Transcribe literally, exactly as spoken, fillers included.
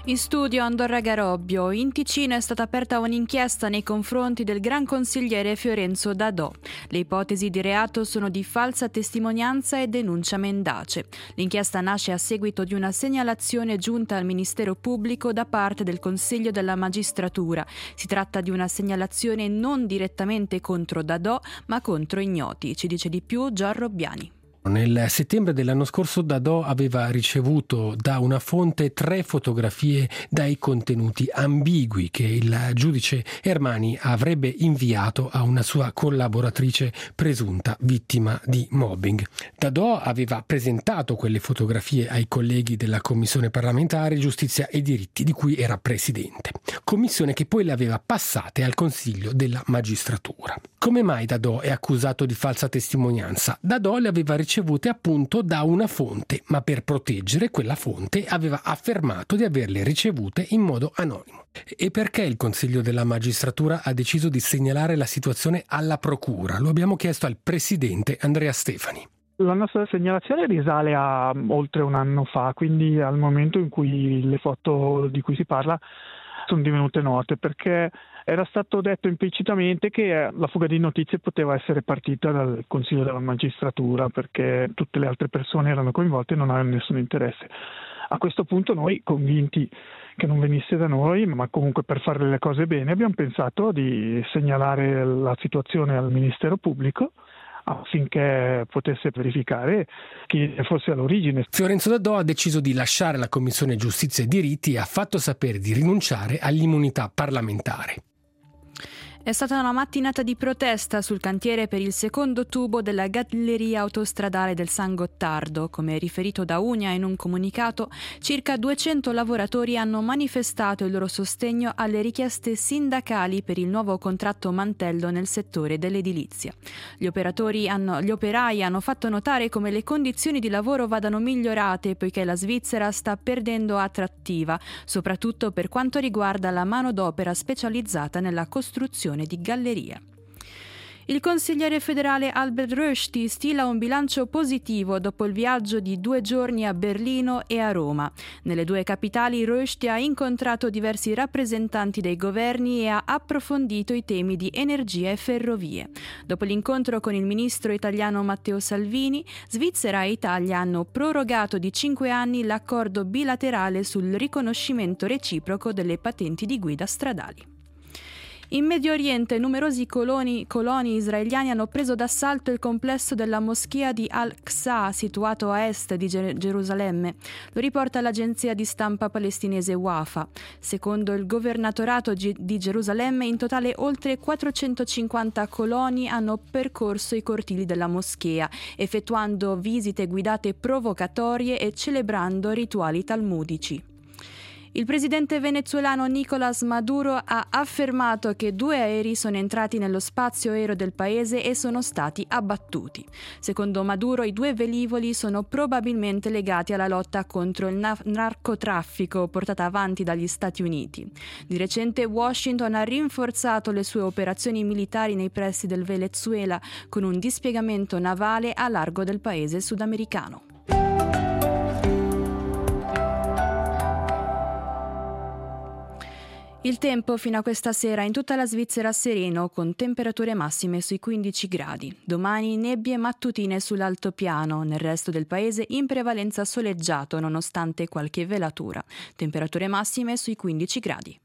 In studio Andorra Garobbio. In Ticino è stata aperta un'inchiesta nei confronti del gran consigliere Fiorenzo Dadò. Le ipotesi di reato sono di falsa testimonianza e denuncia mendace. L'inchiesta nasce a seguito di una segnalazione giunta al Ministero Pubblico da parte del Consiglio della Magistratura. Si tratta di una segnalazione non direttamente contro Dadò, ma contro ignoti. Ci dice di più Gian Robbiani. Nel settembre dell'anno scorso Dadò aveva ricevuto da una fonte tre fotografie dai contenuti ambigui che il giudice Ermani avrebbe inviato a una sua collaboratrice presunta vittima di mobbing. Dadò aveva presentato quelle fotografie ai colleghi della Commissione parlamentare Giustizia e Diritti di cui era presidente, commissione che poi le aveva passate al Consiglio della Magistratura. Come mai Dadò è accusato di falsa testimonianza? Dadò le aveva ricevute appunto da una fonte, ma per proteggere quella fonte aveva affermato di averle ricevute in modo anonimo. E perché il Consiglio della Magistratura ha deciso di segnalare la situazione alla Procura? Lo abbiamo chiesto al presidente Andrea Stefani. La nostra segnalazione risale a oltre un anno fa, quindi al momento in cui le foto di cui si parla sono divenute note, perché era stato detto implicitamente che la fuga di notizie poteva essere partita dal Consiglio della Magistratura, perché tutte le altre persone erano coinvolte e non avevano nessun interesse. A questo punto noi, convinti che non venisse da noi, ma comunque per fare le cose bene, abbiamo pensato di segnalare la situazione al Ministero Pubblico affinché potesse verificare chi fosse all'origine. Fiorenzo Dadò ha deciso di lasciare la Commissione Giustizia e Diritti e ha fatto sapere di rinunciare all'immunità parlamentare. È stata una mattinata di protesta sul cantiere per il secondo tubo della galleria autostradale del San Gottardo. Come riferito da Unia in un comunicato, circa duecento lavoratori hanno manifestato il loro sostegno alle richieste sindacali per il nuovo contratto mantello nel settore dell'edilizia. Gli operatori hanno, gli operai hanno fatto notare come le condizioni di lavoro vadano migliorate poiché la Svizzera sta perdendo attrattiva, soprattutto per quanto riguarda la manodopera specializzata nella costruzione di galleria. Il consigliere federale Albert Rösti stila un bilancio positivo dopo il viaggio di due giorni a Berlino e a Roma. Nelle due capitali Rösti ha incontrato diversi rappresentanti dei governi e ha approfondito i temi di energia e ferrovie. Dopo l'incontro con il ministro italiano Matteo Salvini, Svizzera e Italia hanno prorogato di cinque anni l'accordo bilaterale sul riconoscimento reciproco delle patenti di guida stradali. In Medio Oriente numerosi coloni, coloni israeliani hanno preso d'assalto il complesso della moschea di Al-Aqsa, situato a est di Ger- Gerusalemme. Lo riporta l'agenzia di stampa palestinese Wafa. Secondo il governatorato G- di Gerusalemme, in totale oltre quattrocentocinquanta coloni hanno percorso i cortili della moschea, effettuando visite guidate provocatorie e celebrando rituali talmudici. Il presidente venezuelano Nicolás Maduro ha affermato che due aerei sono entrati nello spazio aereo del paese e sono stati abbattuti. Secondo Maduro, i due velivoli sono probabilmente legati alla lotta contro il na- narcotraffico portata avanti dagli Stati Uniti. Di recente Washington ha rinforzato le sue operazioni militari nei pressi del Venezuela con un dispiegamento navale a largo del paese sudamericano. Il tempo fino a questa sera in tutta la Svizzera sereno, con temperature massime sui quindici gradi. Domani nebbie mattutine sull'altopiano, nel resto del paese in prevalenza soleggiato nonostante qualche velatura. Temperature massime sui quindici gradi.